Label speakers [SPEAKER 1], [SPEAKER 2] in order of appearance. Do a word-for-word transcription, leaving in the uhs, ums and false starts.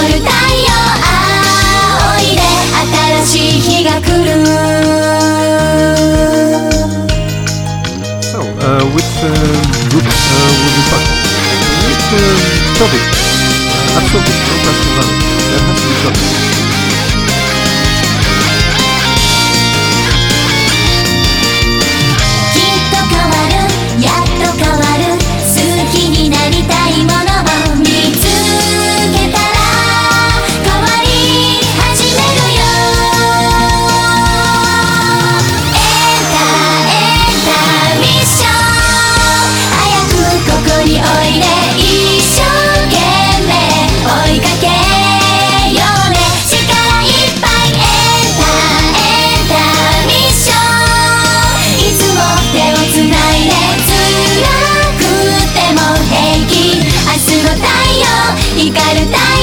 [SPEAKER 1] る太陽、あおいで新しい日が来る。
[SPEAKER 2] So, uh, which uh, group uh, will you talk? Which uh, topic? Absolutely, no question about it. That has to be topic.
[SPEAKER 1] きっと変わる、やっと変わる、好きになりたいものを見つけたら変わり始めるよ。エンタエンタミッション、早くここにおいで、一生懸命追いかけようね。力いっぱいエンタエンタミッション、いつも手をつないで、辛くても平気、明日の太陽、光る太陽